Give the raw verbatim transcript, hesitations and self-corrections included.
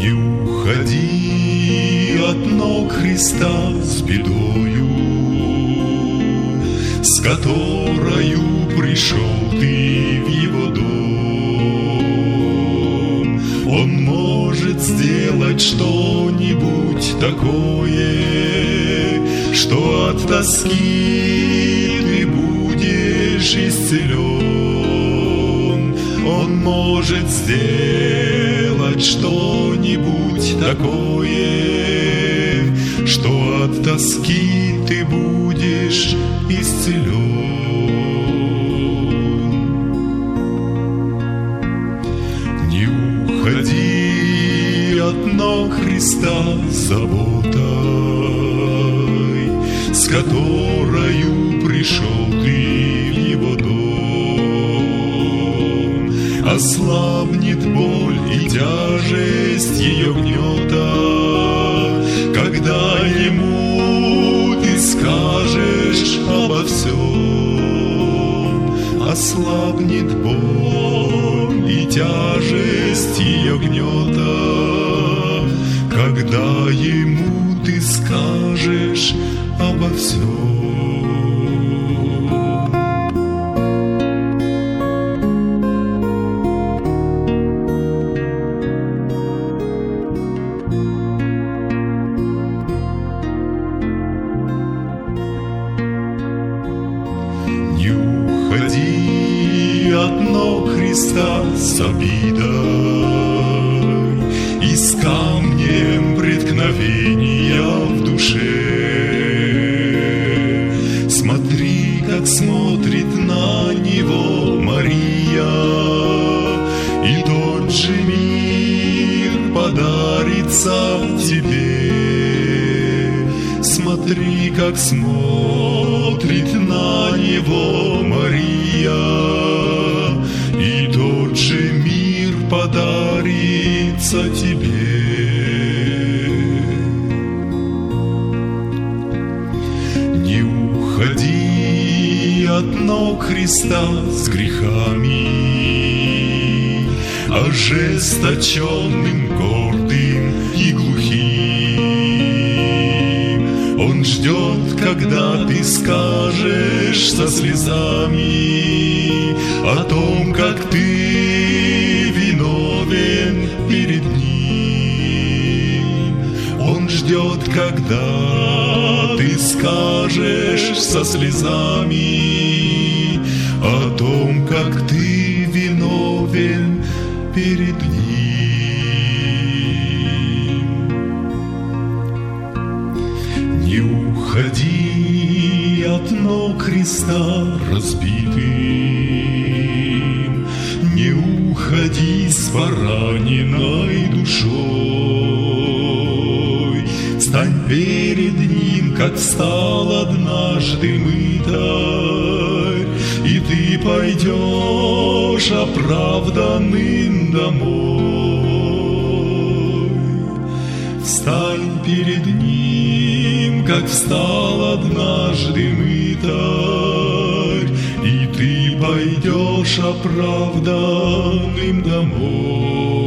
Не уходи от ног Христа с бедою, с которою пришел ты в Его дом. Он может сделать что-нибудь такое, что от тоски ты будешь исцелен. Он может сделать что-нибудь такое, что от тоски ты будешь исцелен. Не уходи от ног Христа с заботой, с которою пришел ты в Его дом. Ослабнет боль и тяжесть ее гнета, когда Ему ты скажешь обо всем. Ослабнет боль и тяжесть ее гнета, когда Ему ты скажешь обо всем. Не уходи от ног Христа с обидой и с камнем преткновения в душе. Смотри, как смотрит на него Мария, и тот же мир подарится тебе. Смотри, как смотрит на него Мария, и тот же мир подарится тебе. Не уходи от ног Христа с грехами, ожесточенным, гордым и глухим. Он ждет, когда ты скажешь со слезами о том, как ты виновен перед Ним. Он ждет, когда ты скажешь со слезами о том, как ты виновен перед Ним. Не уходи от ног Христа разбитым, не уходи с пораненной душой. Стань перед Ним, как стал однажды мытарь, и ты пойдешь оправданным домой. Встань перед Ним, как встал однажды мытарь, и ты пойдешь оправданным домой.